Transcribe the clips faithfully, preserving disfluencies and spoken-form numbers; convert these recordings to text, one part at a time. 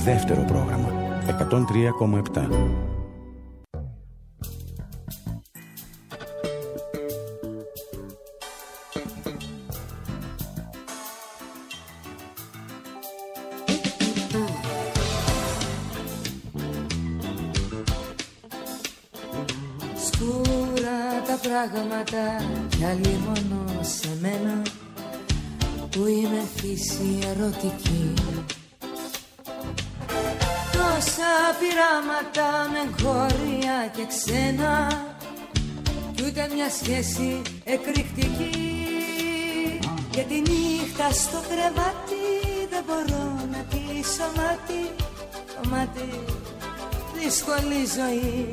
δεύτερο πρόγραμμα εκατόν τρία κόμμα επτά. Σκούρα τα πράγματα κι άλλοι μόνο σε μένα που είμαι φύση ερωτική. Τόσα πειράματα με χώρια και ξένα κι ούτε μια σχέση εκρηκτική. Και τη νύχτα στο κρεβάτι δεν μπορώ να κλείσω μάτι. Το μάτι, δύσκολη ζωή.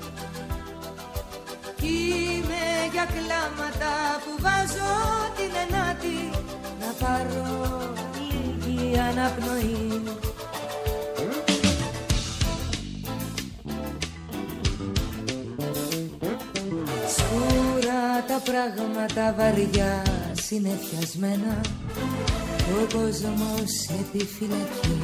Κι είμαι για κλάματα που βάζω την ενάτη να πάρω λίγη αναπνοή. Σκούρα τα πράγματα βαριά συνεφιασμένα, ο κόσμος επιφυλακή.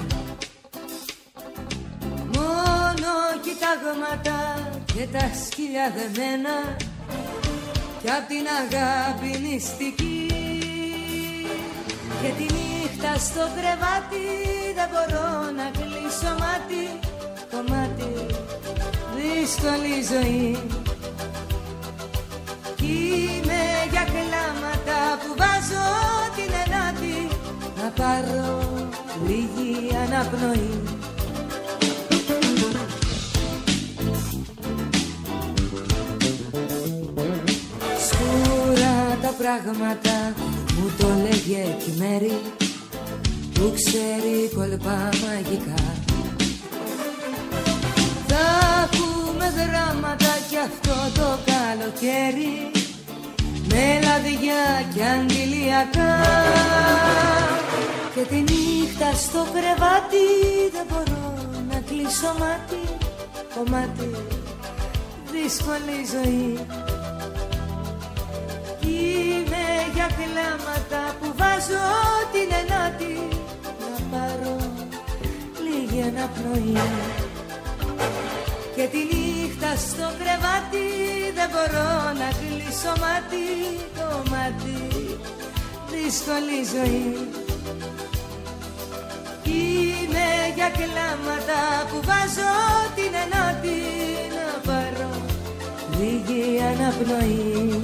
Μόνο κοιτάγματα και τα σκυλιά δεμένα κι απ' την αγάπη νηστική. Και τη νύχτα στο κρεβάτι δεν μπορώ να κλείσω μάτι. Το μάτι, δύσκολη ζωή. Κι είμαι για κλάματα που βάζω την ενάτη να πάρω λίγη αναπνοή. Τα πράγματα μου το λέγε κι η μέρη που ξέρει κολπά μαγικά. Θα πούμε δράματα κι αυτό το καλοκαίρι με λαδιά κι αντιλιακά. Και τη νύχτα στο κρεβάτι δεν μπορώ να κλείσω μάτι. Το μάτι, δύσκολη ζωή. Είμαι για κλάματα που βάζω την ενάτη να πάρω λίγη αναπνοή. Και τη νύχτα στο κρεβάτι δεν μπορώ να κλείσω μάτι. Το μάτι, δύσκολη ζωή. Είμαι για κλάματα που βάζω την ενάτη να πάρω λίγη αναπνοή.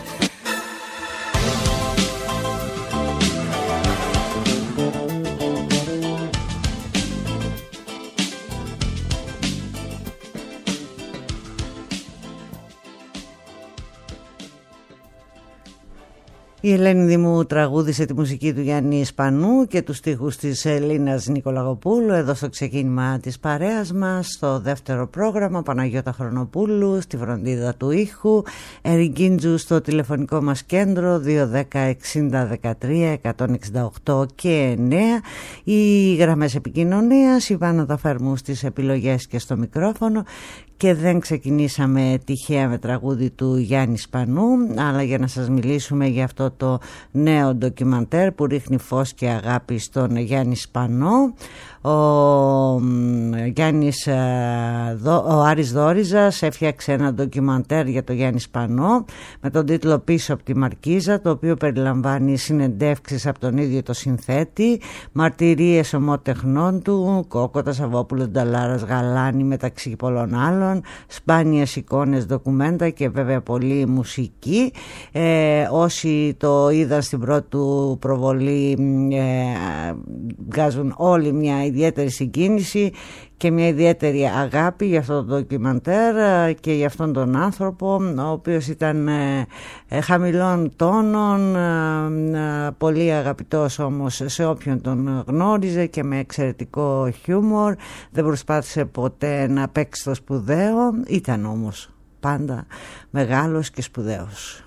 Η Ελένη Δήμου τραγούδισε τη μουσική του Γιάννη Σπανού και τους στίχους της Ελίνας Νικολαγοπούλου εδώ στο ξεκίνημα της παρέας μας, στο δεύτερο πρόγραμμα. Παναγιώτα Χρονοπούλου στη φροντίδα του ήχου, Ερικίντζου στο τηλεφωνικό μας κέντρο δύο δέκα εξήντα δεκατρία εκατόν εξήντα οκτώ και εννέα. Οι γραμμές επικοινωνίας, η Βάνα Δαφερμού στις επιλογές και στο μικρόφωνο. Και δεν ξεκινήσαμε τυχαία με τραγούδι του Γιάννη Σπανού, αλλά για να σας μιλήσουμε για αυτό το νέο ντοκιμαντέρ που ρίχνει φως και αγάπη στον Γιάννη Σπανό. Ο, Γιάννης, ο Άρης Δόριζας έφτιαξε ένα ντοκιμαντέρ για το Γιάννη Σπανό με τον τίτλο «Πίσω από τη Μαρκίζα», το οποίο περιλαμβάνει συνεντεύξεις από τον ίδιο το συνθέτη, μαρτυρίες ομότεχνών του, Κόκοτα, Σαββόπουλο, Νταλάρας, Γαλάνη, μεταξύ πολλών άλλων, σπάνιες εικόνες, ντοκουμέντα και βέβαια πολλή μουσική. Ε, όσοι το είδαν στην πρώτη του προβολή ε, βγάζουν όλοι μια ιδιαίτερη συγκίνηση και μια ιδιαίτερη αγάπη για αυτό το ντοκιμαντέρ και για αυτόν τον άνθρωπο, ο οποίος ήταν ε, ε, χαμηλών τόνων, ε, πολύ αγαπητός όμως σε όποιον τον γνώριζε και με εξαιρετικό χιούμορ. Δεν προσπάθησε ποτέ να παίξει το σπουδαίο, ήταν όμως πάντα μεγάλος και σπουδαίος.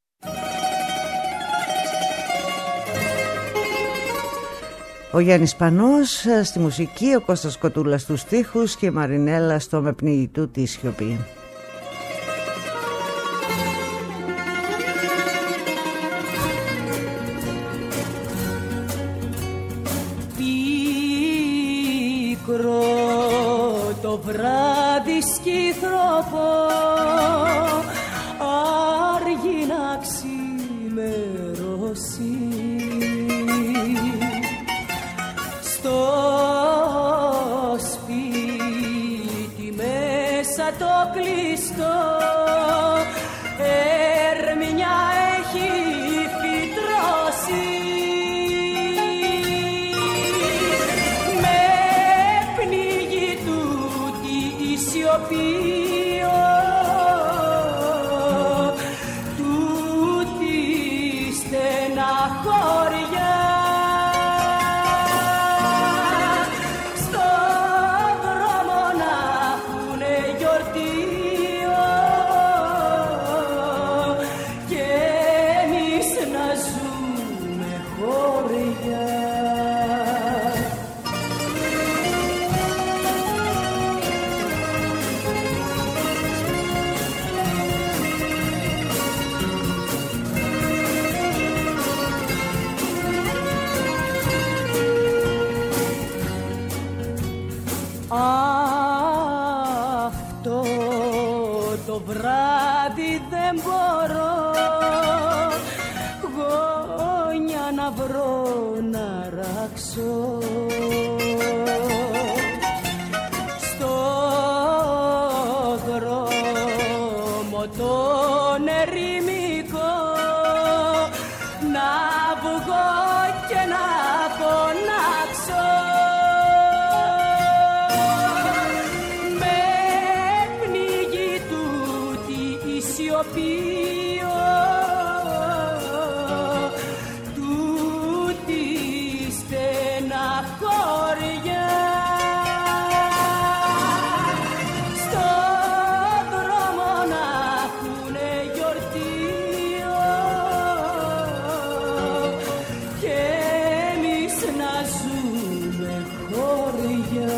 Ο Γιάννης Σπανός στη μουσική, ο Κώστας Κοτούλας στους στίχους και η Μαρινέλα στο «Με πνίγει του» τη σιωπή. μικρό το βράδυ σκυθροπό άργει να ξημερώσει. Στο σπίτι μέσα το κλειστό ερμηνιά έχει φυτρώσει. Με πνίγει τούτη η σιωπή, τούτη στεναχώρια. Στον δρόμο να έχουνε γιορτή και εμείς να ζούμε χώρια. Αυτό το βράδυ δεν μπορώ γόνια να βρω να ράξω. Στο δρόμο τον ερημικό να βγω και να φωνάξω. Τούτη στεναχώρια. Στον δρόμο να έχουνε γιορτή και εμείς να ζούμε χώρια.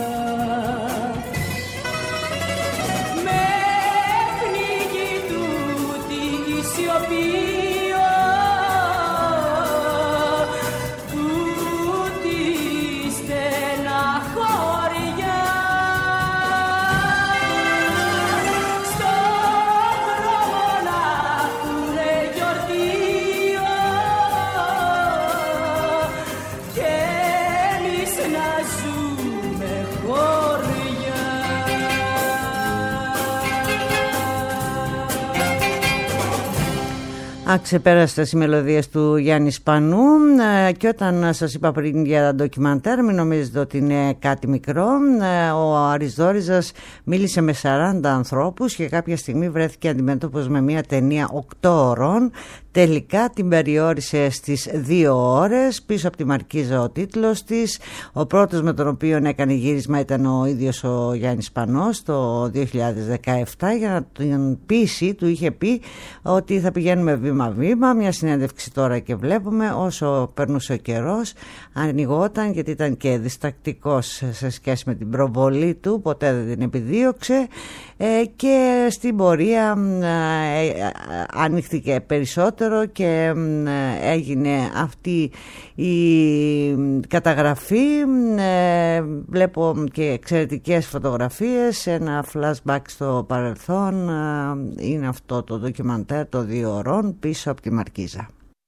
Αξεπέραστες οι μελωδίες του Γιάννη Σπανού, και όταν σας είπα πριν για τα ντοκιμαντέρ μην νομίζετε ότι είναι κάτι μικρό. Ο Άρης Δόρυζας μίλησε με σαράντα ανθρώπους και κάποια στιγμή βρέθηκε αντιμέτωπος με μια ταινία οκτώ ώρων. Τελικά την περιόρισε στις δύο ώρες. Πίσω από τη Μαρκίζα ο τίτλος της. Ο πρώτος με τον οποίο έκανε γύρισμα ήταν ο ίδιος ο Γιάννης Σπανός το δύο χιλιάδες δεκαεπτά. Για να τον πείσει, του είχε πει ότι θα πηγαίνουμε βήμα-βήμα. Μια συνέντευξη τώρα και βλέπουμε όσο περνούσε ο καιρός ανοιγόταν, γιατί ήταν και διστακτικός σε σχέση με την προβολή του, ποτέ δεν την επιδίωξε, και στην πορεία ανοίχθηκε περισσότερο και έγινε αυτή η καταγραφή. Βλέπω και εξαιρετικές φωτογραφίες, ένα flashback στο παρελθόν. Είναι αυτό το ντοκιμαντέρ των δύο ωρών πίσω από τη Μαρκίζα.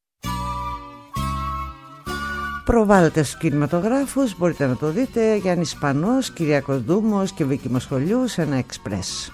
Προβάλλεται στους κινηματογράφους, μπορείτε να το δείτε. Γιάννης Σπανός, Κυριάκος Δούμος και Βίκη Μοσχολιού σε ένα εξπρές.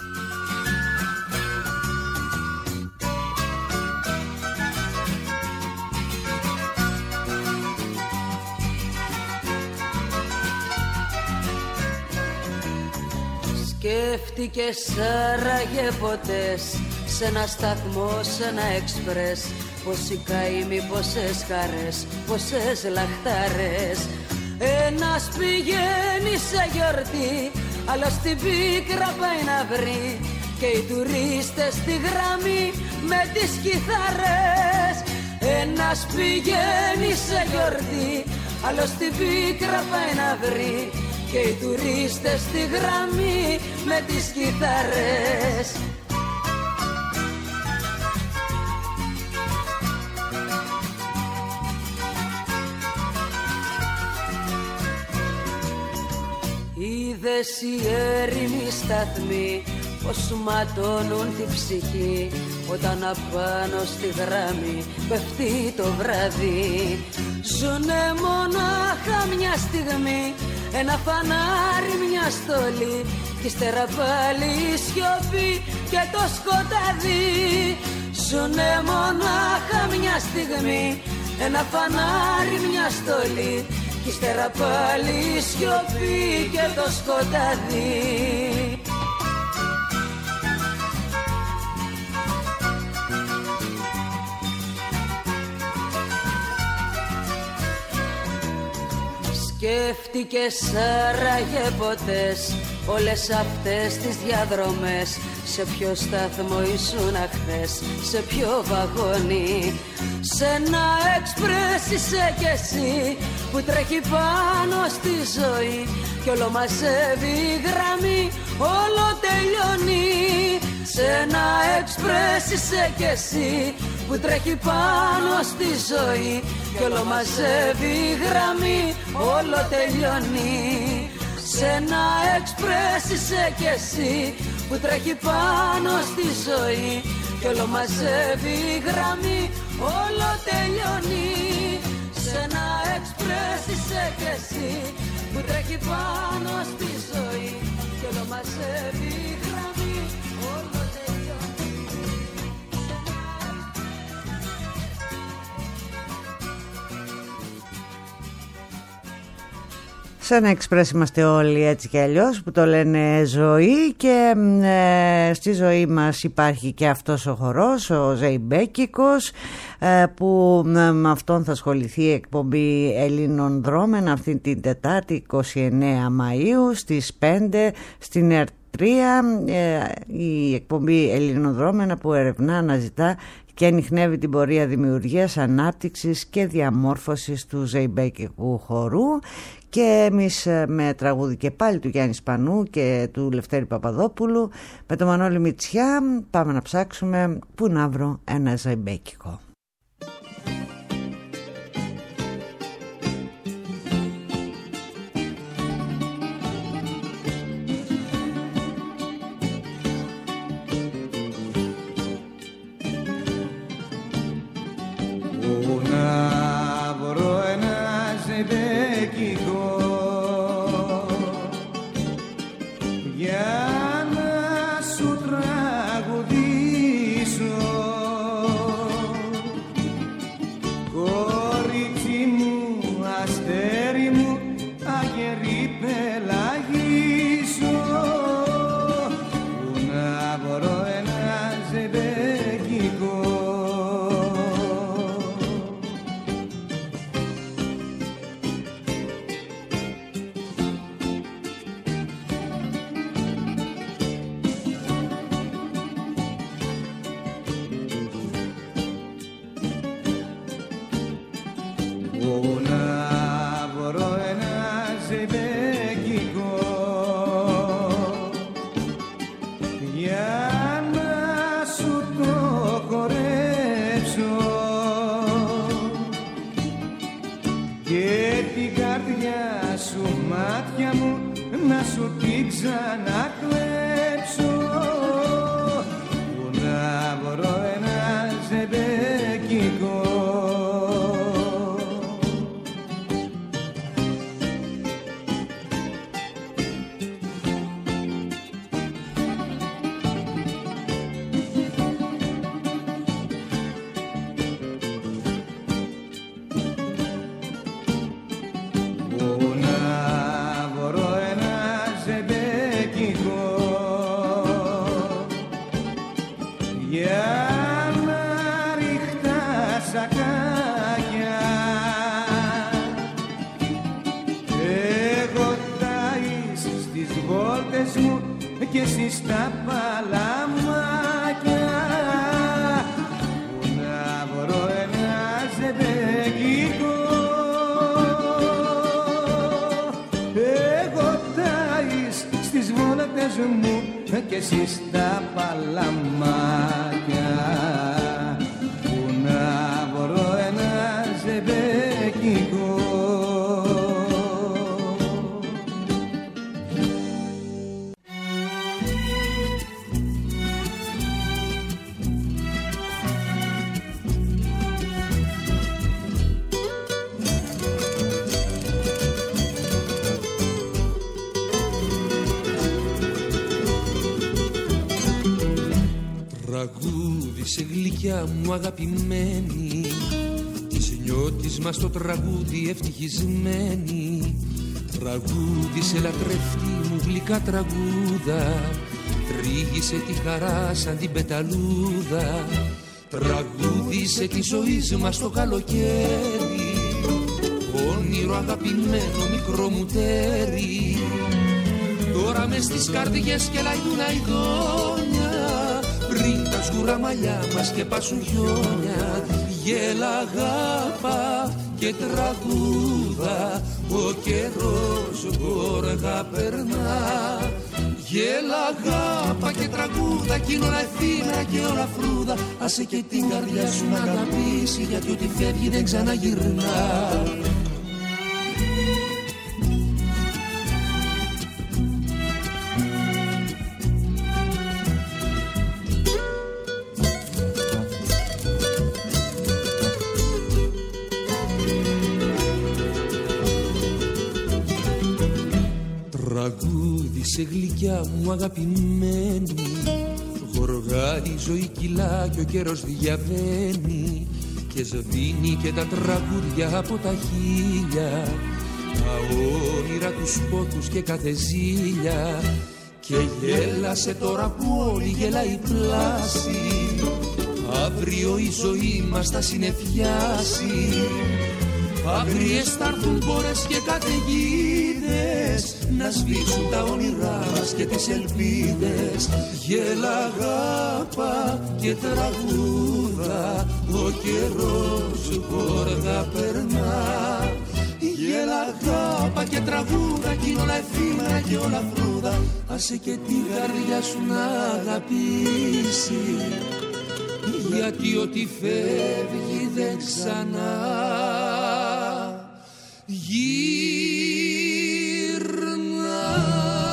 Σκέφτηκες άραγε ποτέ σε ένα σταθμό, σε ένα εξπρές, πόσοι καημοί, πόσες χαρές, πόσες λαχτάρες. Ένας πηγαίνει σε γιορτή, άλλος στην πίκρα πάει να βρει, και οι τουρίστες στη γραμμή με τις κιθάρες. Ένας πηγαίνει σε γιορτή, άλλος στην πίκρα πάει να βρει, και οι τουρίστες στη γραμμή με τις κιθάρες. είδες οι έρημοι σταθμοί πως ματώνουν τη ψυχή όταν απάνω στη γράμμη πέφτει το βράδυ. Ζουνε μονάχα μια στιγμή, ένα φανάρι, μια στολή, κι ύστερα πάλι η σιωπή και το σκοτάδι. Ζουνε μονάχα μια στιγμή, ένα φανάρι, μια στολή, κι ύστερα πάλι η σιωπή και το σκοτάδι. Σκέφτηκες άραγε ποτές όλες αυτές τις διαδρομές? Σε ποιο σταθμό ήσουν χθες, σε ποιο βαγόνι? Σ' ένα εξπρές είσαι κι εσύ που τρέχει πάνω στη ζωή κι όλο μαζεύει η γραμμή, όλο τελειώνει. Σ' ένα εξπρές είσαι κι εσύ που τρέχει πάνω στη ζωή κι όλο μαζεύει η γραμμή, όλο τελειώνει. Σ' ένα εξπρές είσαι κι εσύ που τρέχει πάνω στη ζωή κι όλο μαζεύει η γραμμή, όλο τελειώνει. Σ' ένα εξπρές είσαι κι εσύ που τρέχει πάνω στη ζωή κι όλο μαζεύει η γραμμή, όλο τελειώνει. Σε ένα εξπρές είμαστε όλοι έτσι κι αλλιώς που το λένε ζωή και ε, στη ζωή μας υπάρχει και αυτός ο χορός, ο Ζεϊμπέκικος, ε, που ε, με αυτόν θα ασχοληθεί η εκπομπή Ελλήνων Δρόμενα αυτή την Τετάρτη εικοστή ενάτη Μαΐου στις πέντε στην ΕΡΤ τρία, ε, η εκπομπή Ελλήνων Δρόμενα που ερευνά, αναζητά και ανιχνεύει την πορεία δημιουργίας, ανάπτυξης και διαμόρφωσης του Ζεϊμπέκικου χορού. Και εμείς με τραγούδι και πάλι του Γιάννη Σπανού και του Λευτέρη Παπαδόπουλου, με το Μανώλη Μητσιά, πάμε να ψάξουμε πού να βρω ένα Ζεϊμπέκικο. Πού να βρω ένα Ζεϊμπέκικο για να σου τραγουδήσω, κορίτσι μου, αστέρι μου, αγερή πελαγίσω. Πού να βρω ένα Ζεϊμπέκικο να σου την ξανακλέψω. Πού να βρω ένα Ζεϊμπέκικο και εσύ στα παλαμάκια. Πού να βρω ένα Ζεϊμπέκικο, εγώ τάεις στις βόλτες μου και εσύ στα παλαμάκια. Πού να βρω ένα Ζεϊμπέκικο. Τραγούδισε γλυκιά μου αγαπημένη, της νιώτης μας το τραγούδι ευτυχισμένη. Τραγούδισε λατρευτή μου γλυκά τραγούδα, τρίγησε τη χαρά σαν την πεταλούδα. Τραγούδισε τη ζωή μας το καλοκαίρι, όνειρο αγαπημένο μικρό μου τέρι. Τώρα μες στις καρδιές και λαϊδούν αηδόνια, πριν τα σκούρα μαλλιά μας και πάσουν χιόνια. Γέλα αγάπα και τραγούδα, ο καιρός γόργα περνά. Γέλα αγάπα και τραγούδα, κι είναι όλα εφήμερα και όλα φρούδα. Άσε και την καρδιά σου να αγαπήσει, γιατί ό,τι φεύγει δεν ξαναγυρνά. Τραγούδισε γλυκιά μου αγαπημένη, γοργά η ζωή κυλά και ο καιρός διαβαίνει, και σβήνει και τα τραγούδια από τα χείλια, τα όνειρα, τους πόθους και κάθε ζήλια. Και γέλασε τώρα που όλη γελάει πλάση, αύριο η ζωή μας θα συνεφιάσει. Αγριές θα έρθουν πόρες και καταιγίδες, να σβήσουν τα όνειρά μας και τις ελπίδες. Γέλα αγάπα και τραγούδα, ο καιρός γόργα περνά. Γέλα αγάπα και τραγούδα, κι είναι όλα εφήμερα και όλα φρούδα. Άσε και την καρδιά σου να αγαπήσει, γιατί ό,τι φεύγει δεν ξανά γύρνα.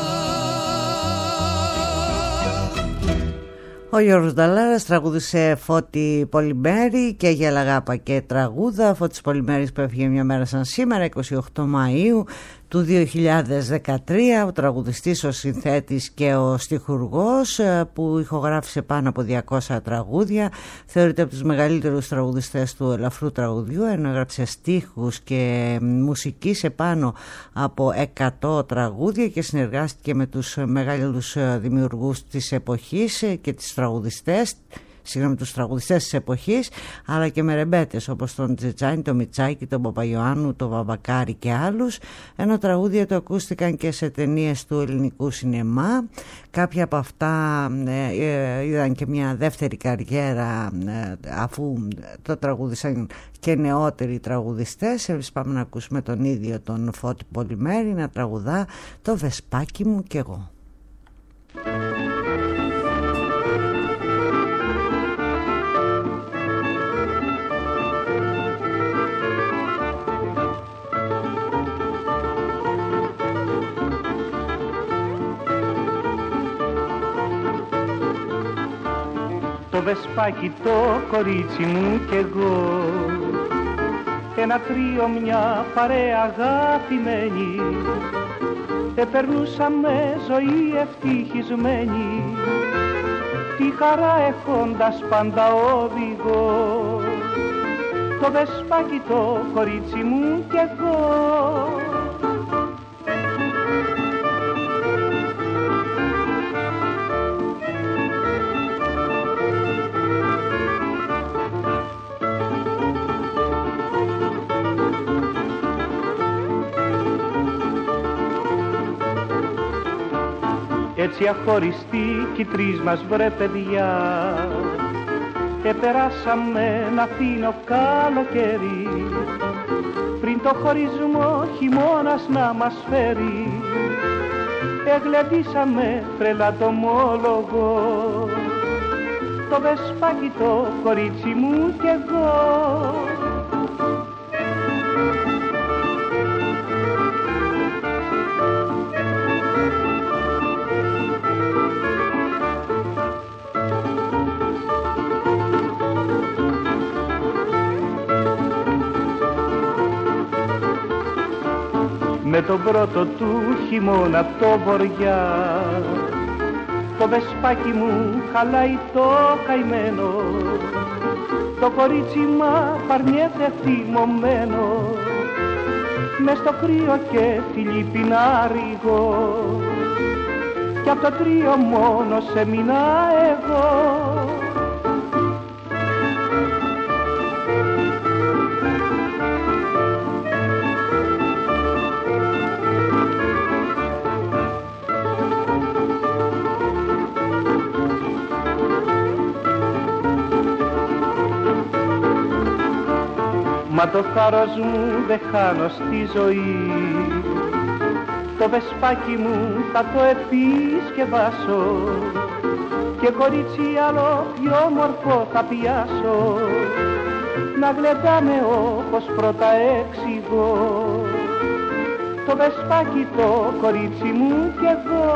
Ο Γιώργος Νταλάρας τραγούδισε Φώτη Πολυμέρη και Γέλα αγάπα και τραγούδα. Φώτης Πολυμέρης που έφυγε μια μέρα σαν σήμερα, εικοστή όγδοη Μαΐου του δύο χιλιάδες δεκατρία, ο τραγουδιστής, ο συνθέτης και ο στιχουργός που ηχογράφησε πάνω από διακόσια τραγούδια. Θεωρείται από τους μεγαλύτερους τραγουδιστές του ελαφρού τραγουδιού, ενώ έγραψε στίχους και μουσική σε πάνω από εκατό τραγούδια και συνεργάστηκε με τους μεγάλους δημιουργούς της εποχής και τις τραγουδιστές, συγγνώμη, τους τραγουδιστές της εποχής, αλλά και με ρεμπέτες όπως τον Τζετζάνη, τον Μιτσάκη, τον Παπαϊωάννου, τον Βαμπακάρη και άλλους, ενώ τραγούδια του ακούστηκαν και σε ταινίες του ελληνικού σινεμά. Κάποια από αυτά ε, ε, είδαν και μια δεύτερη καριέρα ε, αφού το τραγούδισαν και νεότεροι τραγουδιστές. Εμείς πάμε να ακούσουμε τον ίδιο τον Φώτη Πολυμέρη να τραγουδά το Βεσπάκι μου κι εγώ. Το Βεσπάκι το κορίτσι μου κι εγώ, ένα τρίο μια παρέα αγαπημένη, επερνούσαμε ζωή ευτυχισμένη, τη χαρά έχοντας πάντα οδηγό. Το Βεσπάκι το κορίτσι μου κι εγώ. Έτσι αχωριστοί κι οι τρεις μας βρε παιδιά, επεράσαμε ένα φίνο καλοκαίρι, πριν το χωρισμό χειμώνας να μας φέρει, εγλεντήσαμε τρελά το μόλογο. Το Βεσπάκι το κορίτσι μου κι εγώ. Με τον πρώτο του χειμώνα το βοριά, το βεσπάκι μου χαλάει το καημένο, το κορίτσι μα παρνιέται θυμωμένο, μες στο κρύο και Φιλιππινά ρίγω, κι απ' το τρίο μόνο σε μείνα εγώ. Μα το θάρρος μου δεν χάνω στη ζωή, το βεσπάκι μου θα το επισκευάσω και κορίτσι άλλο πιο μορφό θα πιάσω, να γλεντάμε όπως πρώτα εξηγώ, το βεσπάκι το κορίτσι μου κι εγώ.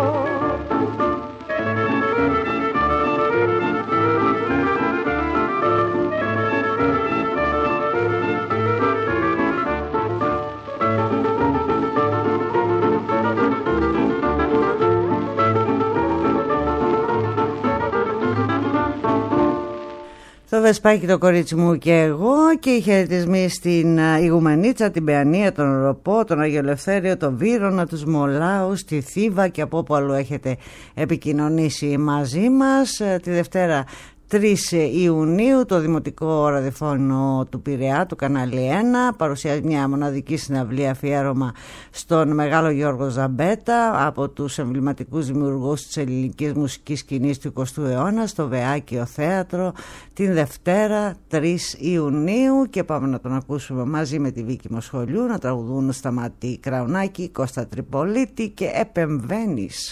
Το Βεσπάκι το κορίτσι μου και εγώ, και οι χαιρετισμοί στην Ηγουμενίτσα, την Παιανία, τον Ροπό, τον Άγιο Ελευθέριο, τον Βύρωνα, τους Μολάους, τη Θήβα και από όπου αλλού έχετε επικοινωνήσει μαζί μας. Τη Δευτέρα τρεις Ιουνίου το Δημοτικό Ραδιοφώνο του Πειραιά, του Κανάλι ένα, παρουσιάζει μια μοναδική συναυλία αφιέρωμα στον Μεγάλο Γιώργο Ζαμπέτα, από τους εμβληματικούς δημιουργούς της ελληνικής μουσικής σκηνής του εικοστού αιώνα, στο Βεάκιο Θέατρο, την Δευτέρα τρεις Ιουνίου, και πάμε να τον ακούσουμε μαζί με τη Βίκη Μοσχολιού να τραγουδούν Σταματή Κραουνάκη, Κώστα Τριπολίτη και Επεμβαίνεις.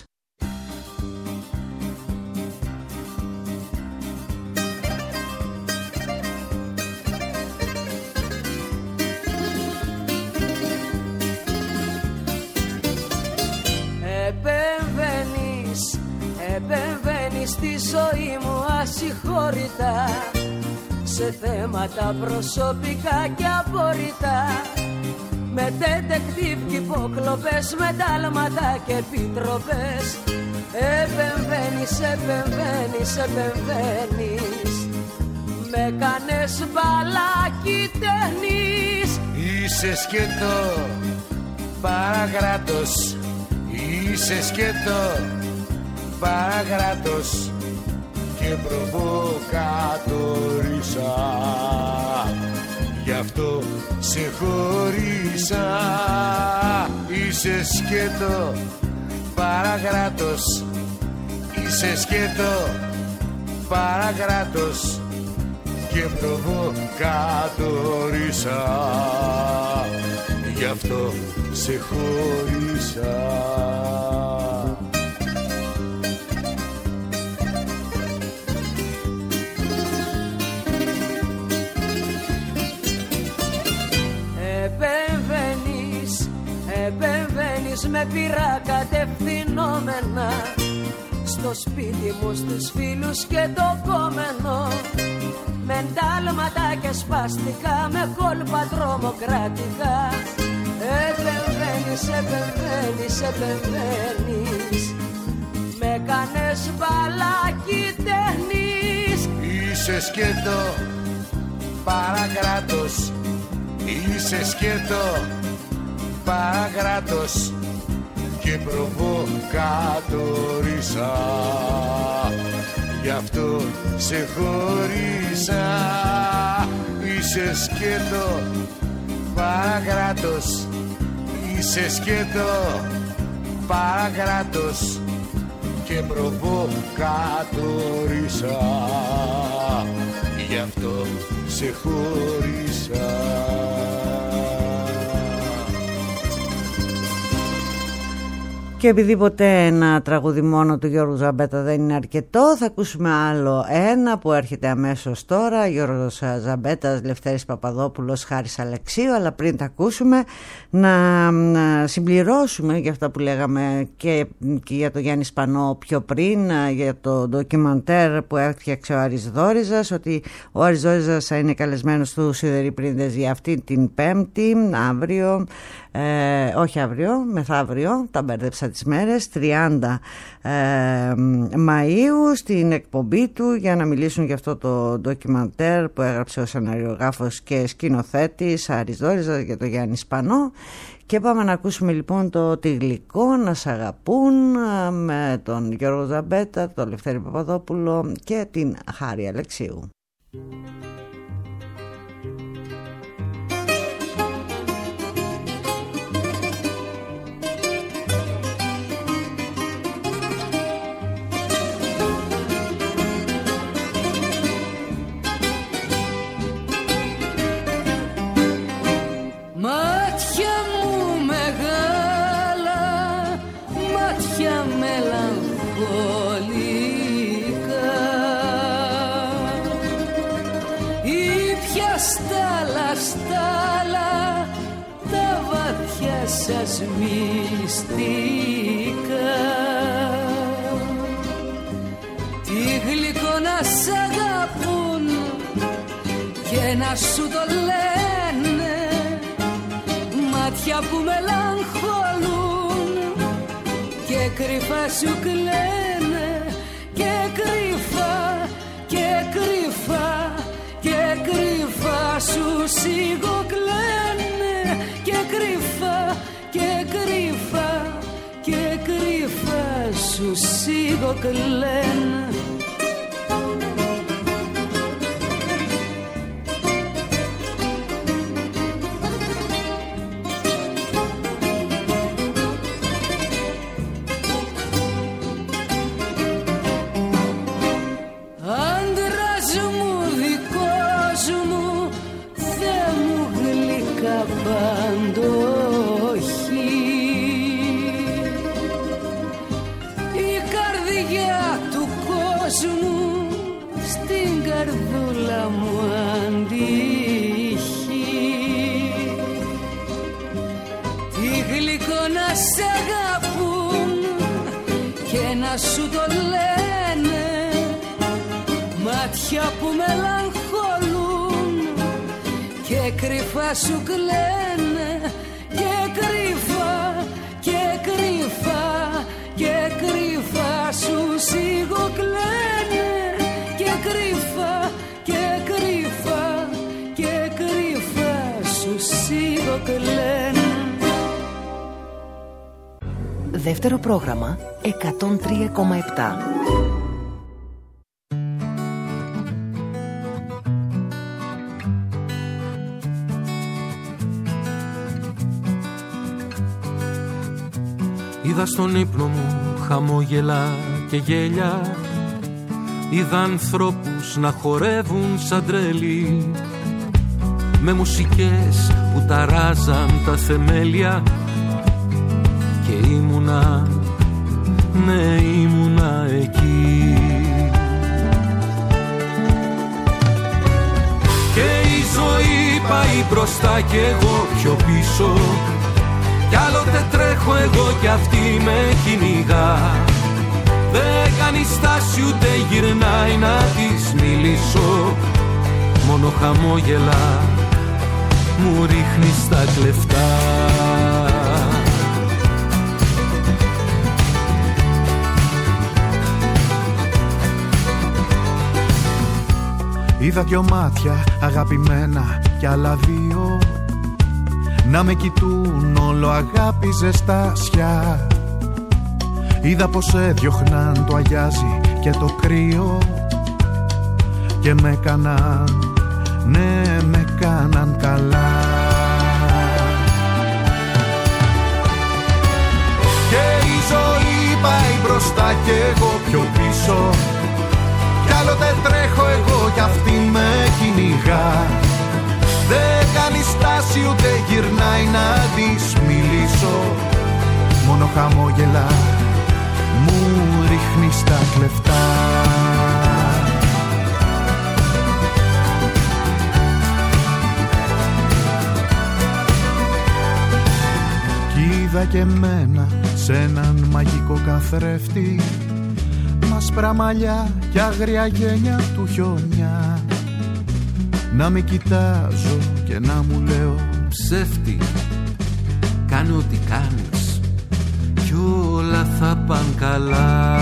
Επεμβαίνεις, επεμβαίνεις στη ζωή μου ασυγχώρητα, σε θέματα προσωπικά και απόρριτα, με detective και υποκλοπές, με τάλματα και επιτροπές. Επεμβαίνεις, επεμβαίνεις, επεμβαίνεις, με κάνες μπαλάκι τέχνης. Είσαι σκέτο, παραγράτος, είσαι σκέτο, παραγράτος και προβοκατόρισα, γι' αυτό σε χωρίσα. Είσαι σκέτο, παραγράτος, είσαι σκέτο, παραγράτος και προβοκατόρισα, γι' αυτό σε χωρίσα. Επεμβαίνεις, επεμβαίνεις με πειρά κατευθυνόμενα, στο σπίτι μου, στους φίλους και το κόμενο, με εντάλματα και σπαστικά, με κόλπα τρομοκρατικά. Επεμβαίνεις, επεμβαίνεις, επεμβαίνεις, με κάνες μπαλάκι τέχνης. Είσαι σκέτο, παραγράτος, είσαι σκέτο, παραγράτος και προβοκατόρισα, γι' αυτό σε χωρίσα. Είσαι σκέτο, παραγράτος, είσαι σκέτο, παραγράτος και προβοκατόρισα, γι' αυτό σε χωρίσα. Και επειδή ποτέ ένα τραγούδι μόνο του Γιώργου Ζαμπέτα δεν είναι αρκετό, θα ακούσουμε άλλο ένα που έρχεται αμέσως τώρα. Γιώργος Ζαμπέτας, Λευτέρης Παπαδόπουλος, Χάρης Αλεξίου. Αλλά πριν τα ακούσουμε, να συμπληρώσουμε για αυτά που λέγαμε και, και για το Γιάννη Σπανό πιο πριν, για το ντοκιμαντέρ που έφτιαξε ο Άρης Δόρυζας, ότι ο Άρης Δόρυζας θα είναι καλεσμένος του Σιδερίπρινδες για αυτή την Πέμπτη, αύριο. Ε, όχι αύριο, μεθαύριο, τα μπέρδεψα τις μέρες, τριάντα ε, Μαΐου, στην εκπομπή του για να μιλήσουν για αυτό το ντοκιμαντέρ που έγραψε ο σεναριογράφος και σκηνοθέτης Άρης Δόρυζας για το Γιάννη Σπανό. Και πάμε να ακούσουμε λοιπόν το «Τι γλυκό να σ' αγαπούν» με τον Γιώργο Ζαμπέτα, τον Λευτέρη Παπαδόπουλο και την Χάρη Αλεξίου. Στάλα τα βαθιά σας μυστικά, τι γλυκό να σ' αγαπούν και να σου το λένε, μάτια που μελαγχολούν και κρυφά σου κλαίνε, και κρυφά και κρυφά και κρυφά σου σιγοκλαίνε, και κρυφά και κρυφά και κρυφά σου σιγοκλαίνε. Σου το λένε, μάτια που μελαγχολούν και κρυφά σου κλαίνε, και κρυφά και κρυφά και κρυφά σου σιγοκλαίνε, και κρυφά και κρυφά και κρυφά σου σιγοκλαίνε. Δεύτερο πρόγραμμα εκατόν τρία κόμμα επτά. Είδα στον ύπνο μου χαμόγελα και γέλια, είδα ανθρώπους να χορεύουν σαν τρελοί, με μουσικές που ταράζαν τα θεμέλια, και ήμουνα, ναι ήμουνα εκεί. Και η ζωή πάει μπροστά και εγώ πιο πίσω, κι άλλοτε τρέχω εγώ κι αυτή με κυνηγά. Δεν κάνει στάση ούτε γυρνάει να της μιλήσω, μόνο χαμόγελα μου ρίχνει στα κλεφτά. Είδα δυο μάτια αγαπημένα κι άλλα δύο να με κοιτούν όλο αγάπη ζεστάσια. Είδα πως έδιωχναν το αγιάζι και το κρύο και με έκαναν, ναι με κάναν καλά. Και η ζωή πάει μπροστά και εγώ πιο πίσω, κι άλλοτε τρέχω εγώ κι αυτή με κυνηγά. Δεν κάνει στάση ούτε γυρνάει να της μιλήσω, μόνο χαμόγελα μου ρίχνει στα κλεφτά. Κι είδα και εμένα σε έναν μαγικό καθρέφτη, άσπρα μαλλιά κι άγρια γένια του χιονιά, να με κοιτάζω και να μου λέω ψεύτη, κάνε ό,τι κάνεις κι κι όλα θα παν καλά.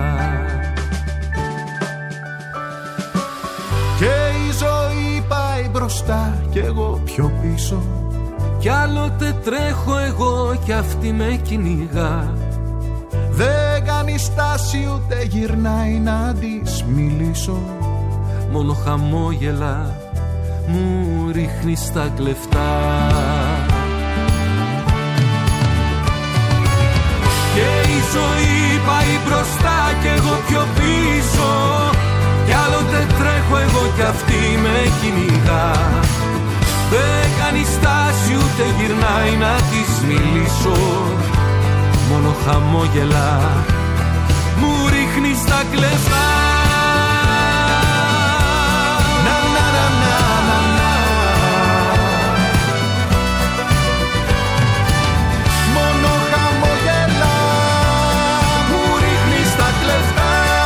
Και η ζωή πάει μπροστά κι εγώ πιο πίσω, κι άλλοτε τρέχω εγώ κι αυτή με κυνηγά. Δεν κάνει στάση ούτε γυρνάει να της μιλήσω, μόνο χαμόγελα μου ρίχνει στα κλεφτά. Και η ζωή πάει μπροστά κι εγώ πιο πίσω, κι άλλοτε τρέχω εγώ κι αυτή με κυνηγά. Δεν κάνει στάση ούτε γυρνάει να της μιλήσω, μόνο χαμόγελα μου ρίχνει στα κλεφτά. Να, να, να, να, να, να. μόνο χαμόγελα μου ρίχνει στα κλεφτά.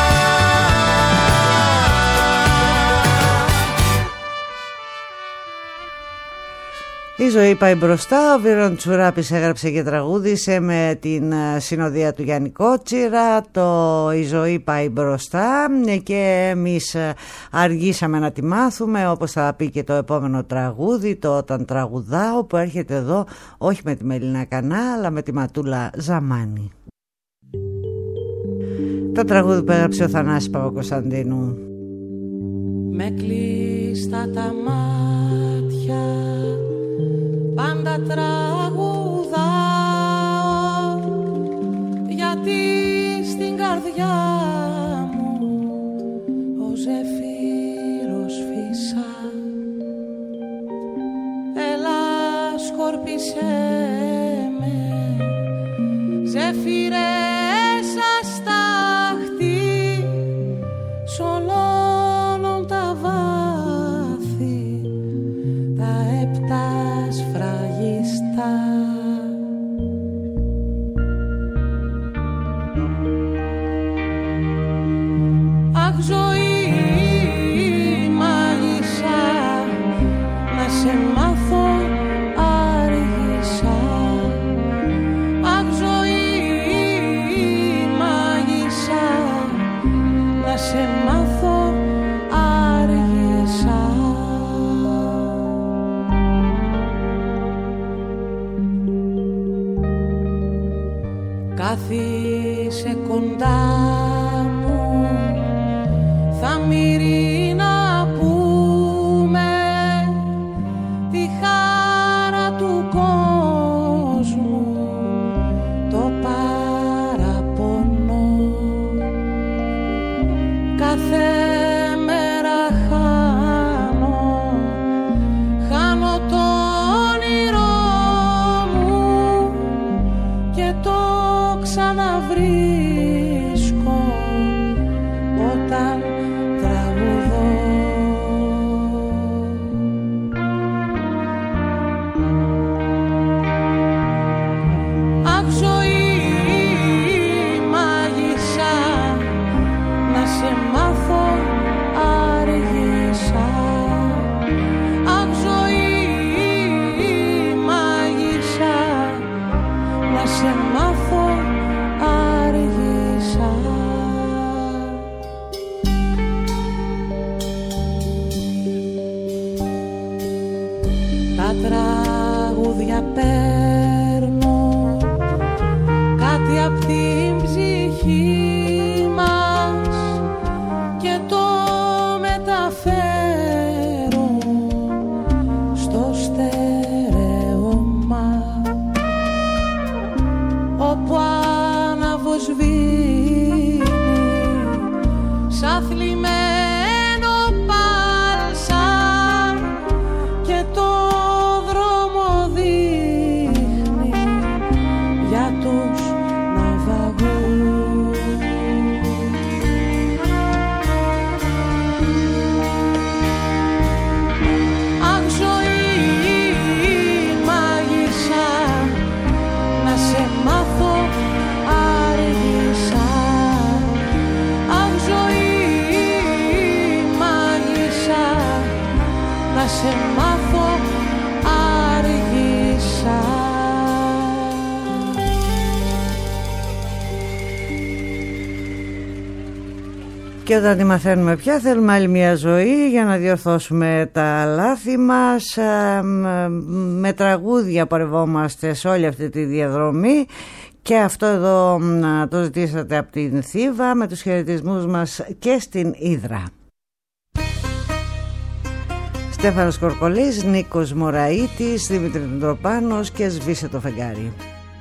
Η ζωή πάει μπροστά. Ο Βίρον Τσουράπης έγραψε και τραγούδισε με την συνοδεία του Γιάννη Κότσιρα το «Η ζωή πάει μπροστά», και εμείς αργήσαμε να τη μάθουμε, όπως θα πει και το επόμενο τραγούδι, το «Όταν τραγουδάω», που έρχεται εδώ όχι με τη Μελίνα Κανά αλλά με τη Ματούλα Ζαμάνη. Το τραγούδι που έγραψε ο Θανάσης Παπακοσταντίνου. Με κλείστα τα μάτια πάντα τραγουδάω, γιατί στην καρδιά μου ο ζεφύρος φύσα. Έλα σκορπίσέ με, ζεφύρες αστάχτη, σ' ολώνων τα βάθη τα επτά σφραγιστά. Αχ ζωή μάγισσα, να σε μάθω άργησα. Αχ ζωή μάγισσα, να σε μάθω άργησα. Κάθισε κοντά μου, θα μυρί να πούμε τη χάρα του κόσμου, το παραπονό. Κάθε μέρα χάνω, χάνω το όνειρό μου και το ξαναβρίσκω όταν τραγουδώ. Αχ ζωή μάγισσα, να σε μάθω άργησα. Αχ ζωή μάγισσα, να σε μάθω άργησα. Τα τραγούδια παίρνω κάτι απ' την ψυχή μας και το μεταφέρω στο στερέωμα. Και όταν τη μαθαίνουμε πια θέλουμε άλλη μια ζωή για να διορθώσουμε τα λάθη μας. Με τραγούδια πορευόμαστε σε όλη αυτή τη διαδρομή. Και αυτό εδώ το ζητήσατε από την Θήβα, με τους χαιρετισμούς μας και στην Ύδρα. Στέφανος Κορκολής, Νίκος Μωραΐτης, Δημήτρη Ντροπάνος και Σβήσε το φεγγάρι.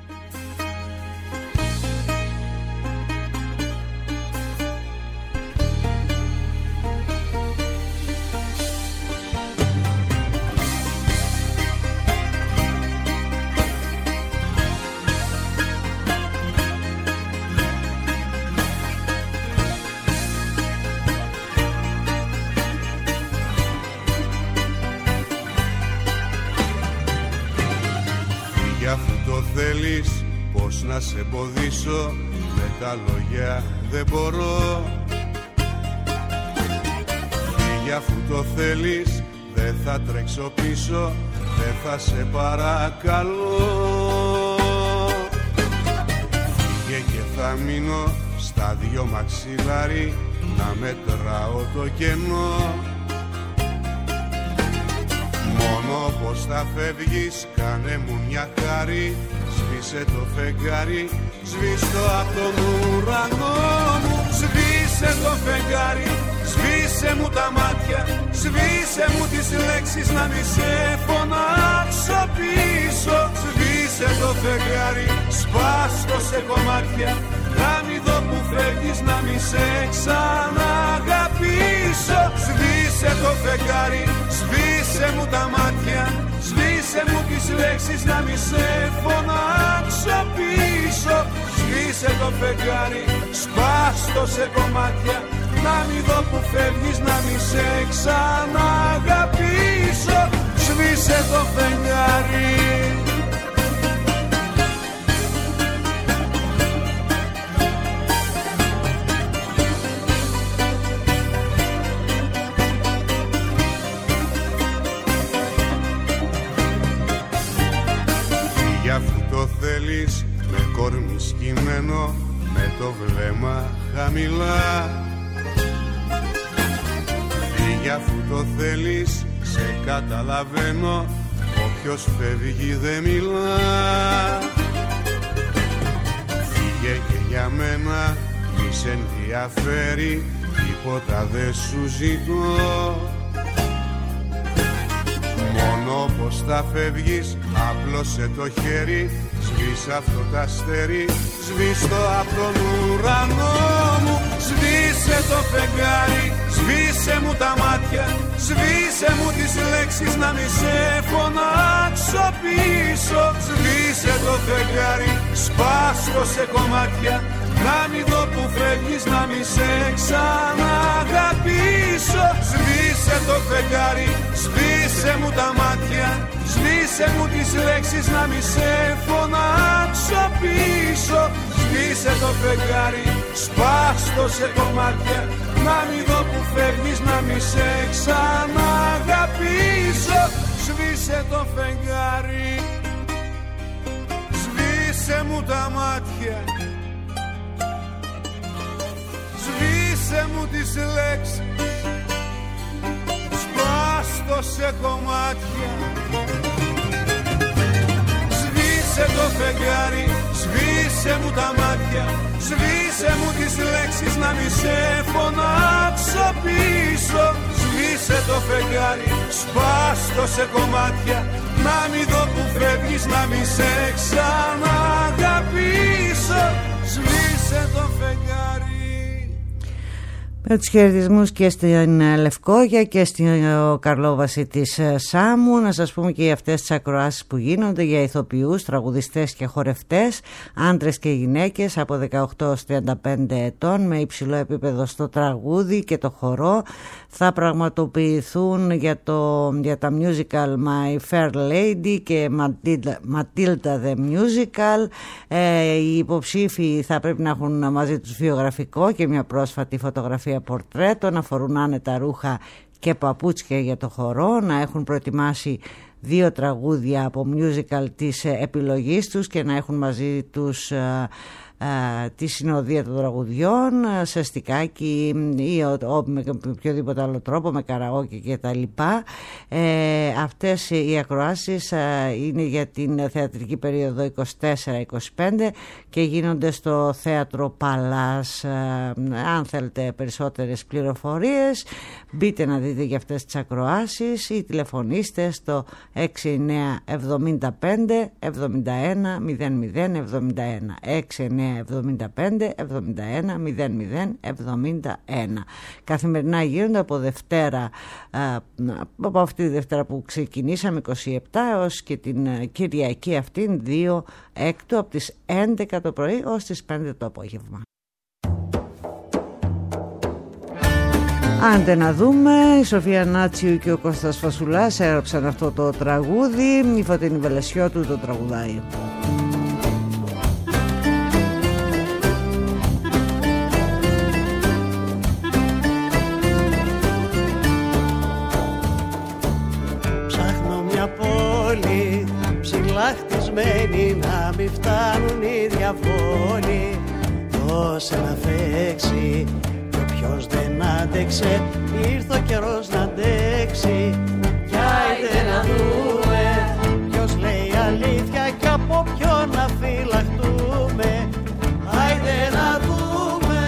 Πώς να σε εμποδίσω, με τα λόγια δεν μπορώ. Φύγε αφού το θέλεις, δεν θα τρέξω πίσω, δεν θα σε παρακαλώ. Φύγε και θα μείνω στα δυο μαξιλάρι, να μετράω το κενό. Μόνο πως θα φεύγεις, κάνε μου μια χάρη, σβήσε το φεγγάρι, σβήστο απ' τον ουρανό μου. Σβήσε το φεγγάρι, σβήσε μου τα μάτια, σβήσε μου τις λέξεις να μη σε φωνάξω πίσω. Σβήσε το φεγγάρι, σπάστο σε κομμάτια, να μη δω που φεύγεις, να μη σε ξαναγαπήσω. Σβήσε το φεγγάρι, σβήσε μου τα μάτια, σβήσε μου τις λέξεις να μη σε φωνάξω πίσω. Σβήσε το φεγγάρι, σπάστο σε κομμάτια, να μη δω που φεύγεις, να μη σε ξαναγαπήσω. Σβήσε το φεγγάρι. Θέλεις με κόρμι σκυμμένο, με το βλέμμα χαμηλά. Φύγε αφού το θέλεις, σε καταλαβαίνω, όποιος φεύγει δεν μιλά. Φύγε και για μένα, μη σε ενδιαφέρει, τίποτα δεν σου ζητώ. Μόνο πως θα φεύγεις, απλώσε το χέρι, σβήσε αυτό το αστέρι, σβήστο απ' τον ουρανό μου. Σβήσε το φεγγάρι, σβήσε μου τα μάτια, σβήσε μου τις λέξεις να μη σε φωνάξω πίσω. Σβήσε το φεγγάρι, σπάστο σε κομμάτια, να μη δω που φεύγεις, να μη σε ξαναγαπήσω. Σβήσε το φεγγάρι, σβήσε μου τα μάτια, σβήσε μου τις λέξεις να μη σε φωνάξω πίσω. Σβήσε το φεγγάρι, σπάστο σε κομμάτια, να μη δω που φεύγεις, να μη σε ξαναγαπήσω. Σβήσε το φεγγάρι, σβήσε μου τα μάτια, σβήσε μου τις λέξεις, σπάστο σε κομμάτια. Σβήσε το φεγγάρι, σβήσε μου τα μάτια, σβήσε μου τις λέξεις να μη σε φωνάξω πίσω. Σβήσε το φεγγάρι, σπάστο σε κομμάτια, να μη δω που φεύγεις, να μη σε ξαναγαπήσω. Σβήσε το φεγγάρι. Με τους χαιρετισμούς και στην Λευκόγια και στην Καρλόβαση της Σάμου. Να σας πούμε και για αυτές τις ακροάσεις που γίνονται για ηθοποιούς, τραγουδιστές και χορευτές, άντρες και γυναίκες από δεκαοκτώ έως τριάντα πέντε ετών με υψηλό επίπεδο στο τραγούδι και το χορό. Θα πραγματοποιηθούν για, το, για τα musical My Fair Lady και Matilda, Matilda the Musical. Ε, οι υποψήφοι θα πρέπει να έχουν μαζί τους βιογραφικό και μια πρόσφατη φωτογραφία πορτρέτο, να φορούν άνετα ρούχα και παπούτσια για το χορό, να έχουν προετοιμάσει δύο τραγούδια από musical της επιλογής τους και να έχουν μαζί τους τη συνοδεία των τραγουδιών σε στικάκι ή ο, ο, με οποιοδήποτε άλλο τρόπο, με καραόκε και τα λοιπά. Ε, αυτές οι ακροάσεις ε, είναι για την θεατρική περίοδο είκοσι τέσσερα είκοσι πέντε και γίνονται στο Θέατρο Παλάς. Ε, αν θέλετε περισσότερες πληροφορίες, μπείτε να δείτε για αυτές τις ακροάσεις ή τηλεφωνήστε στο έξι εννιά εβδομήντα πέντε εβδομήντα ένα μηδέν μηδέν εβδομήντα ένα έξι εννιά εβδομήντα πέντε εβδομήντα ένα μηδέν μηδέν εβδομήντα ένα. Καθημερινά γίνονται από Δευτέρα, από αυτή τη Δευτέρα που ξεκινήσαμε είκοσι επτά έως και την Κυριακή αυτήν δύο έκτου από τις έντεκα το πρωί ως τις πέντε το απόγευμα. Άντε να δούμε, η Σοφία Νάτσιου και ο Κώστας Φασουλάς έγραψαν αυτό το τραγούδι, η Φωτεινή Βελεσιώτου το τραγουδάει. Ψάχνω μια πόλη ψηλά χτισμένη, να μην φτάνουν οι διαβόλοι. Δώσε να φέξει κι όποιος δεν άντεξε, ήρθε ο καιρός να αντέξει. Κι άιντε να δούμε ποιος λέει αλήθεια κι από ποιον να φυλαχτούμε. Άιντε να δούμε.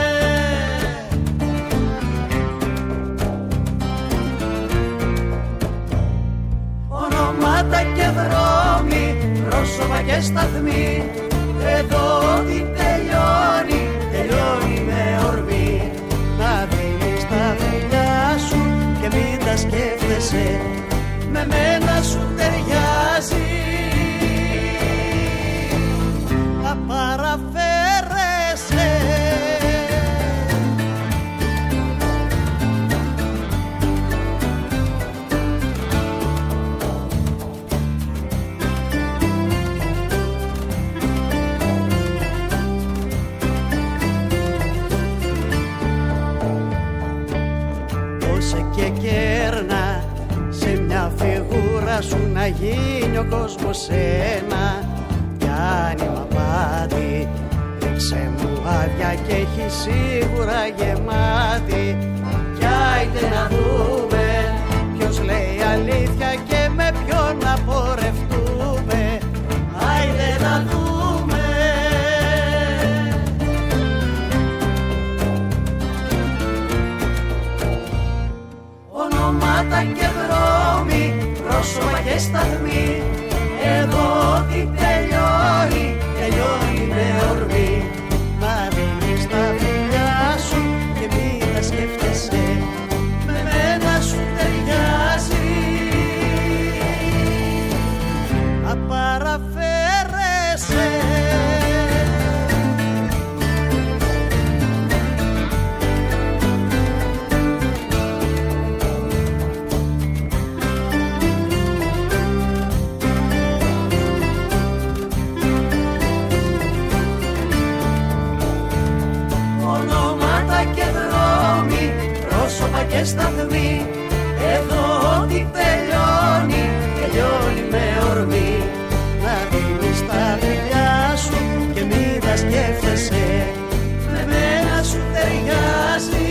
Ονόματα και δρόμοι, πρόσωπα και σταθμοί. Εδώ τι τελειώνει, τελειώνει με ορμή. Να δίνεις τα φιλιά σου και μην τα σκέφτεσαι, με μένα σου ταιριάζει. Να παραφέρεσαι. Και κέρνα σε μια φιγούρα σου να γίνει ο κόσμος ένα. Κι άνοιγμα πάτη, ρίξε μου άδεια και έχει σίγουρα γεμάτη. Κι άιντε να δούμε ποιος λέει αλήθεια και με ποιον να πορευτούμε. Άιντε να δούμε. Ονόματα και δρόμοι, πρόσωπα και σταθμοί. Εδώ τι τελειώνει, τελειώνει με ορμή. Να δίνεις τα φιλιά σου και μην τα σκέφτεσαι, με μένα σου ταιριάζει. Να παραφέρεσαι. Πρόσωπα και σταθμοί. Εδώ τι τελειώνει, τελειώνει με ορμή. Να δίνεις τα φιλιά σου και μην τα σκέφτεσαι, με μένα σου ταιριάζει.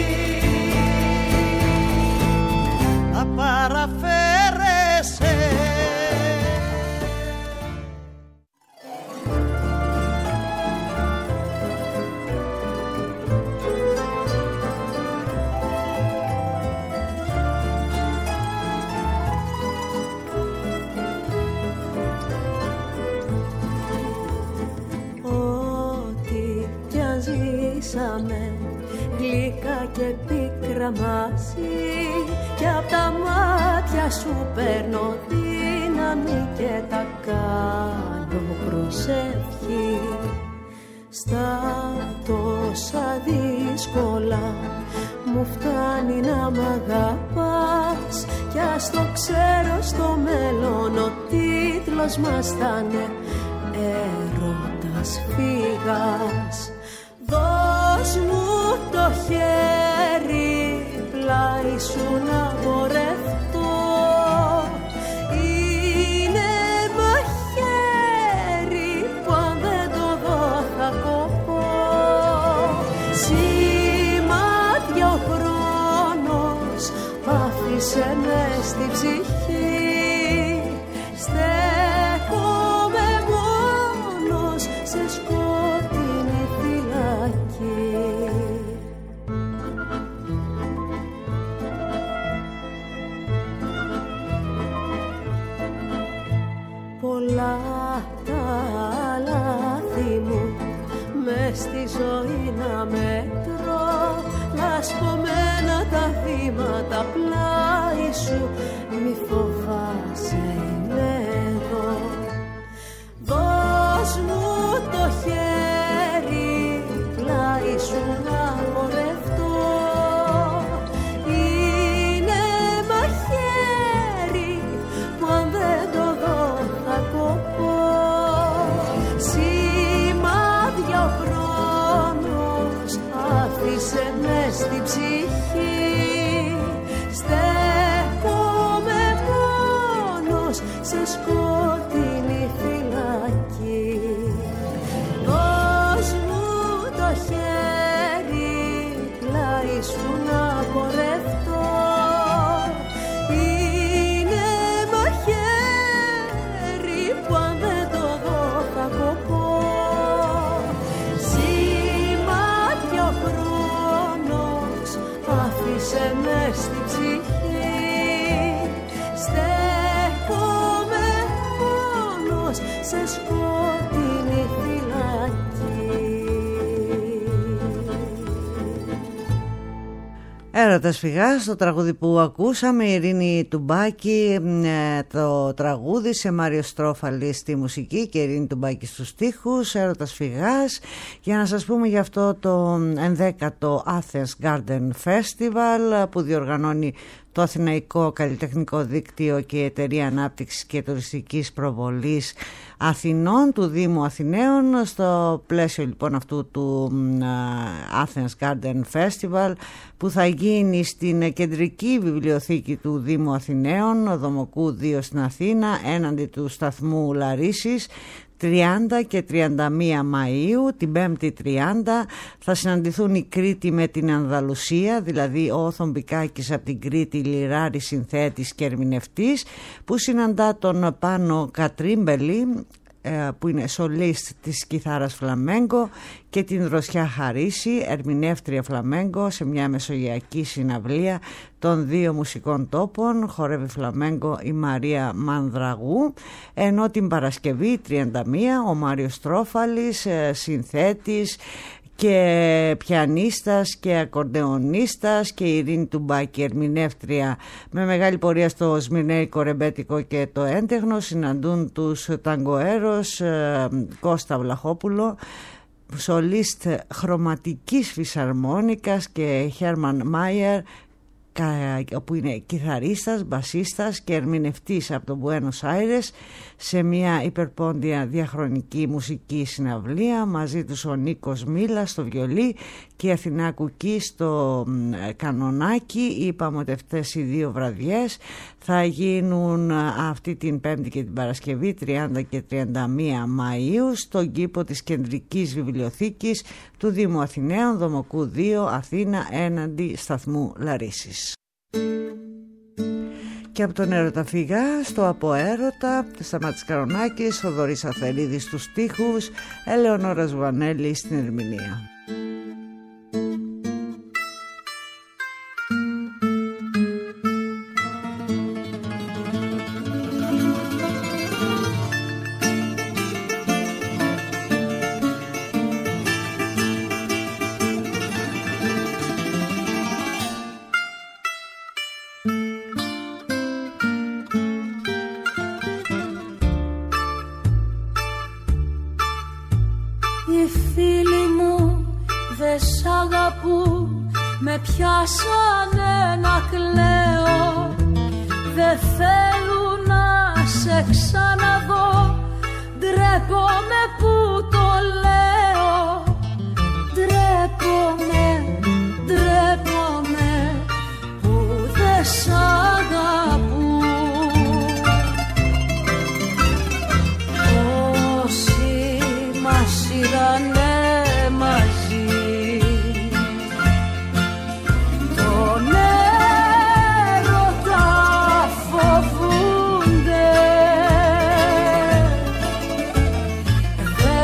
Να παραφέρεσαι. Γλυκά και πίκρα μαζί, κι απ' τα μάτια σου παίρνω δύναμη και τα κάνω προσευχή. Στα τόσα δύσκολα μου φτάνει να μ' αγαπάς, κι ας το ξέρω στο μέλλον ο τίτλος μας θα είναι έρωτας φύγας. Δώσ' μου το χέρι πλάι σου να πορευτώ. Είναι μαχαίρι που αν δεν το δω θα κοπώ. στην ψυχή. Στέκομαι μόνος σε σκότεινη φυλακή. Πολλά τα λάθη μου μες στη ζωή να μετρώ, λασπωμένα τα βήματα πλάι σου, μη φοβάσαι είμαι εδώ. Δώσ' μου το χέρι πλάι σου να πορευτώ, είναι μαχαίρι που αν δεν το δω θα κοπώ. Σημάδια ο χρόνος άφησε μες στην ψυχή. Στέκομαι μόνος σε σκότεινη φυλακή. Δώσ' μου το χέρι πλάι σου να πορευτώ, είναι μαχαίρι που αν δεν το δω θα κοπώ. Σημάδια ο χρόνος άφησε μες στην ψυχή. Στέκομαι μόνος σε σκότεινη φυλακή. Έρωτας φυγάς, το τραγούδι που ακούσαμε, η Ειρήνη Τουμπάκη, το τραγούδι σε Μάριο Στρόφαλη στη μουσική και η Ειρήνη Τουμπάκη στους στίχους. Έρωτας φυγάς, για να σας πούμε για αυτό το ενδέκατο Athens Garden Festival που διοργανώνει το Αθηναϊκό Καλλιτεχνικό Δίκτυο και η Εταιρεία Ανάπτυξης και Τουριστικής Προβολής Αθηνών του Δήμου Αθηναίων. Στο πλαίσιο λοιπόν αυτού του Athens Garden Festival που θα γίνει στην κεντρική βιβλιοθήκη του Δήμου Αθηναίων, Δομοκού δύο στην Αθήνα, έναντι του σταθμού Λαρίσης, τριάντα και τριάντα μία Μαΐου. Την Πέμπτη τριάντα θα συναντηθούν η Κρήτη με την Ανδαλουσία, δηλαδή ο Θομπικάκης από την Κρήτη, λιράρης, συνθέτης και ερμηνευτής, που συναντά τον Πάνο Κατρίμπελη που είναι σολίστ της κιθάρας φλαμέγκο, και την Δροσιά Χαρίση, ερμηνεύτρια φλαμέγκο, σε μια μεσογειακή συναυλία των δύο μουσικών τόπων. Χορεύει φλαμέγκο η Μαρία Μανδραγού, ενώ την Παρασκευή τριάντα μία ο Μάριος Στρόφαλης, συνθέτης και πιανίστας και ακορντεονίστας, και η Ειρήνη Τουμπάκη, ερμηνεύτρια με μεγάλη πορεία στο σμυρνέικο, ρεμπέτικο και το έντεχνο, συναντούν τους ταγκοέρος Κώστα Βλαχόπουλο, σολίστ χρωματικής φυσαρμόνικας, και Χέρμαν Μάιερ, όπου είναι κιθαρίστας, μπασίστας και ερμηνευτής από το Μπουένος Άιρες, σε μια υπερπόντια διαχρονική μουσική συναυλία. Μαζί τους ο Νίκος Μίλα στο βιολί και η Αθηνά Κουκκή στο κανονάκι. Είπαμε ότι αυτές οι δύο βραδιές θα γίνουν αυτή την Πέμπτη και την Παρασκευή τριάντα και τριάντα μία Μαΐου στον κήπο της Κεντρικής Βιβλιοθήκης του Δήμου Αθηναίων, Δομοκού δύο, Αθήνα, έναντι σταθμού Λαρίσης. Και από τον Έρωτα φύγα στο Αποέρωτα, Σταμάτης Καρονάκης, Θοδωρής Αθερίδης στους στίχους, Ελεονόρα Ζουανέλη στην ερμηνεία. Με πιάσανε να κλαίω, δε θέλουν να σε ξαναδώ, ντρέπομαι που το λέω, ντρέπομαι, ντρέπομαι που δε σ' αγαπούν. Όσοι μας είδανε μαζί, τον έρωτα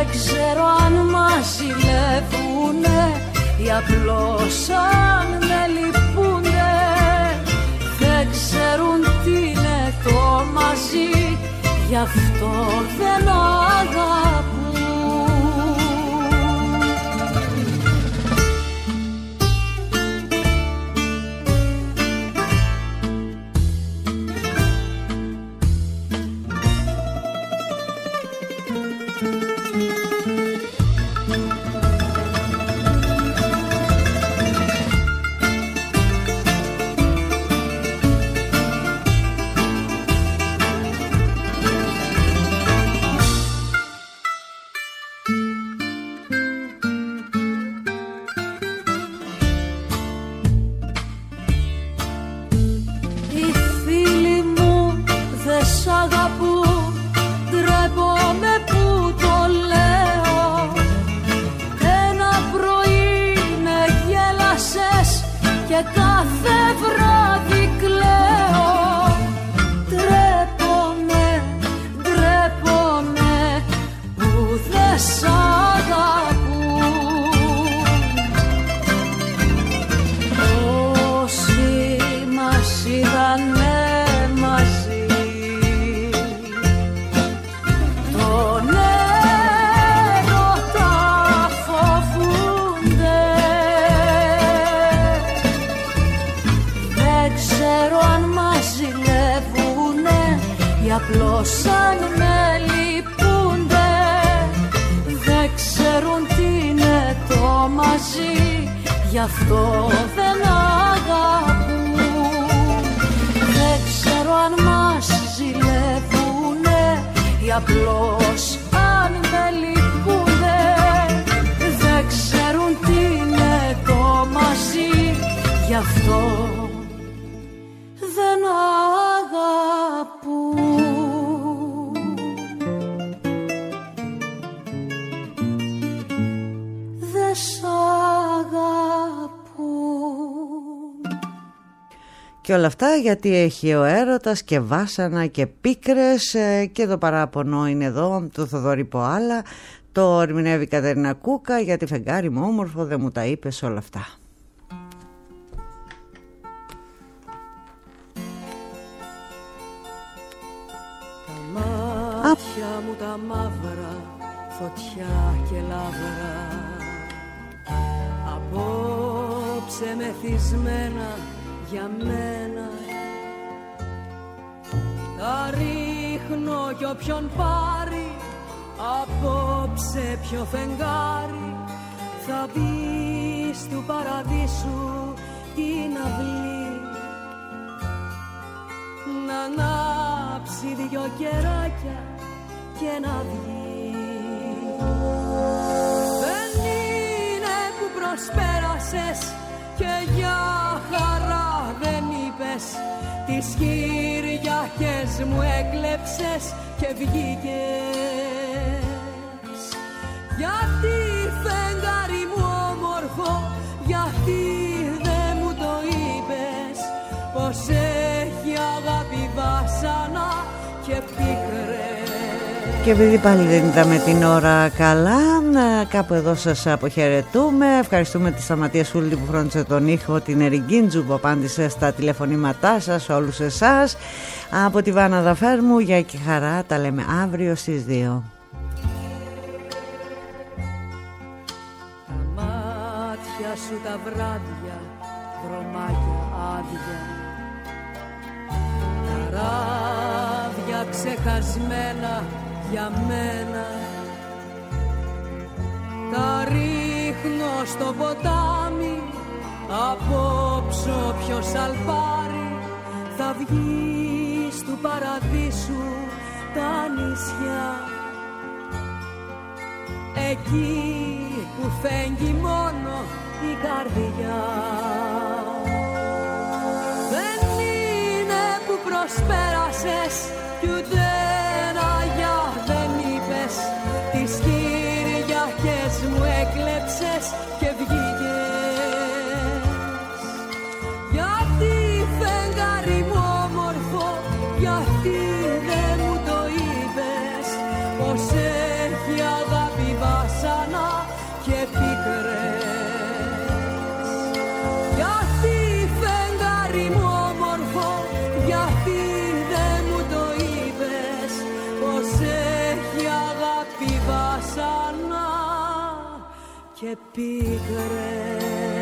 Δεν ξέρω αν μας ζηλεύουνε ή απλώς αν με λυπούνε. Δεν ξέρουν τι είναι το μαζί, γι' αυτό δεν αγαπούν. Απλώς αν με λυπούνται, δεν ξέρουν τι είναι το μαζί, γι' αυτό δεν αγαπούν. Δεν ξέρω αν μας ζηλεύουνε ή απλώς αν με λυπούνται, δεν ξέρουν τι είναι το μαζί, γι' αυτό δεν αγαπούν. Δεν σ' αγαπούν. Και όλα αυτά γιατί έχει ο έρωτας και βάσανα και πίκρες, και το παράπονο είναι εδώ του Θοδωρή Ποάλα. Το ερμηνεύει η Κατερίνα Κούκα, γιατί φεγγάρι μου όμορφο δεν μου τα είπες όλα αυτά. Μάτια μου τα μαύρα, φωτιά και λάβρα, απόψε μεθυσμένα για μένα. Τα ρίχνω κι όποιον πάρει, απόψε ποιο φεγγάρι θα μπει στου παραδείσου την αυλή. Να ανάψει δυο κεράκια και να βγει. Δεν είναι που προσπέρασες και για χαρά δεν είπες, τις Κυριακές μου έκλεψες και βγήκες. Γιατί φεγγάρι μου όμορφο, γιατί δεν μου το είπες, πως έχει αγάπη βάσανα και πίκρες. Και επειδή πάλι δεν είδαμε την ώρα καλά, κάπου εδώ σας αποχαιρετούμε. Ευχαριστούμε τη Σταματία Σούλτη που φρόντισε τον ήχο, την Εριγκίντζου που απάντησε στα τηλεφωνήματά σας, όλους εσάς. Από τη Βάνα Δαφέρμου, για και χαρά, τα λέμε αύριο στις δύο. Τα μάτια σου τα βράδια, δρομάκια άδεια, τα ράδια ξεχασμένα για μένα. Τα ρίχνω στο ποτάμι, απόψε ποιος αλπάρι θα βγει στου παραδείσου τα νησιά. Εκεί που φέγγει μόνο η καρδιά. Δεν είναι που προσπέρασες κι ούτε ένα γεια δεν είπες, τις Κυριακές μου έκλεψες και βγήκες. Γιατί φεγγάρι μου όμορφο, γιατί δεν μου το είπες, πως έχει αγάπη και πίκρες.